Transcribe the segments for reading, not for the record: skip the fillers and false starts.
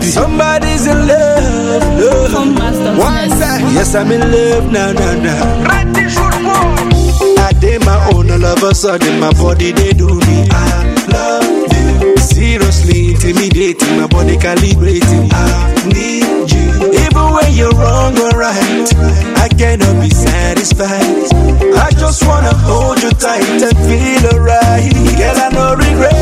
love. Somebody's in love. One side, yes, I'm in love, nah. I did my own, all of a sudden my body they do me. I love you. Seriously intimidating, my body calibrating. I need you. Even when you're wrong or right, I cannot be satisfied. I just wanna hold you tight and feel alright. Girl, I no regret.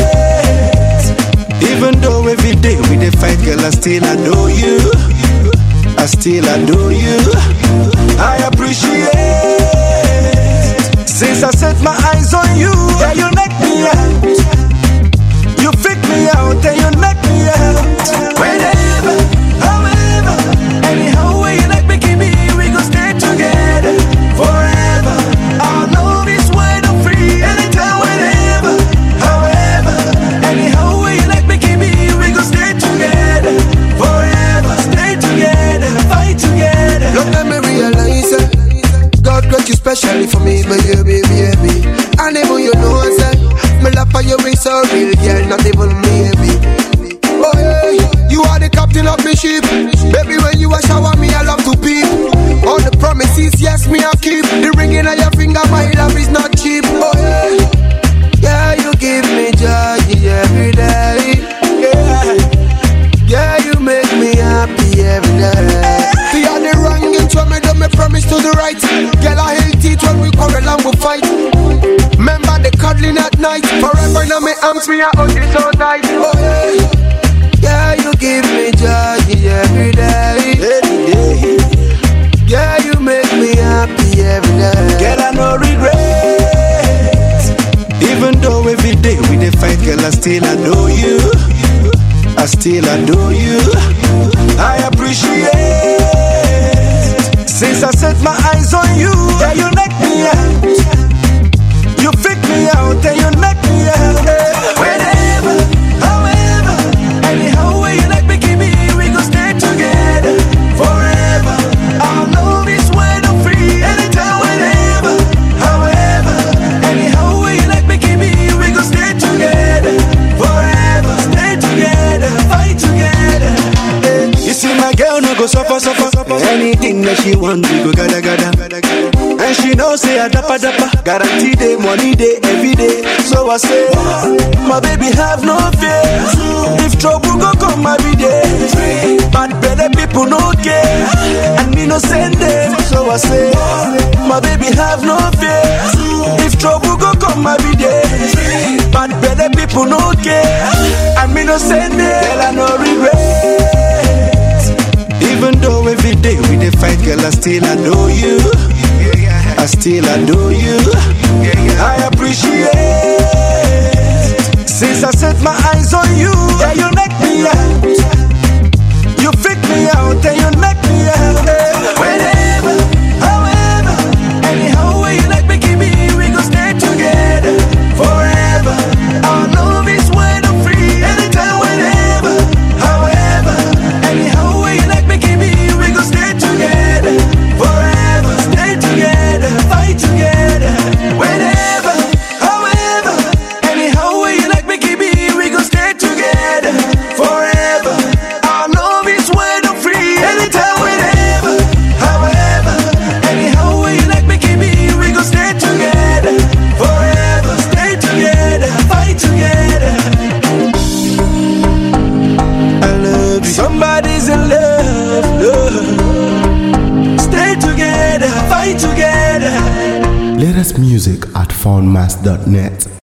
Even though every day we dey fight, girl, I still adore you. I still adore you. I appreciate. Since I set my eyes on you, yeah, you knock me out. You freak me out, and you knock me out. Whenever, however, anyhow way you like me, keep me, we gon' stay together forever. Our love is wide and free, anytime, whenever, however, anyhow way you like me, keep me, we gon' stay together forever. Stay together, fight together. Don't let me realize it. God got you specially for me, baby. And even you know I said, my love for you is so real, girl, not even maybe. Oh yeah, you are the captain of my ship. Baby, when you a shower me, I love to peep. All the promises, yes, me I keep. The ringing on your finger, my love is not cheap. Oh yeah, you give me joy every day. Yeah, you make me happy every day. See all the wrongings when me do me promise to the right. Girl, I hate it when we quarrel and we fight. Remember the cuddling at night. Forever in my arms, me I hold you so tight. Oh yeah, you give me joy every day. Yeah, you make me happy every day. Girl, I no regret. Even though every day we dey fight, girl, I still adore you. I still adore you. I appreciate. Since I set my eyes on you, yeah, you knock me out. You freak me out, and you knock me out. Whenever, however, anyhow way you like me, keep me, we gon' stay together forever. Our love is wide and free, anytime, whenever, however, anyhow way you like me, keep me, we gon' stay together forever. Stay together, fight together. You see my girl no go suffer. Anything that she want, we go gada. And she know say I dappa. Guarantee day, money day, every day. So I say, my baby have no fear. If trouble go come, I be there. But better people no care, and me no send them. So I say, my baby have no fear. If trouble go come, I be there. But better people no care, and me no send them. Girl, I no regret. Even though every day we dey fight, girl, I still adore you. I still adore you. I appreciate. Since I set my eyes on you, yeah, you knock me out. You freak me out, and you knock me out. Whenever, however, anyhow way you like me, keep me, we gon' stay together forever. Our love is wide and free, anytime, whenever, however, anyhow way you like me, keep me, we gon' stay together forever. Stay together, fight together. Whenever, however, anyhow way you like me, keep me, we gon' stay together forever. Our love is wide and free, anytime, whenever, however, anyhow way you like me, keep me, we gon' stay together forever. Stay together, fight together. I love you. Somebody's in love. Stay together, fight together. Latest music at foundmass.net.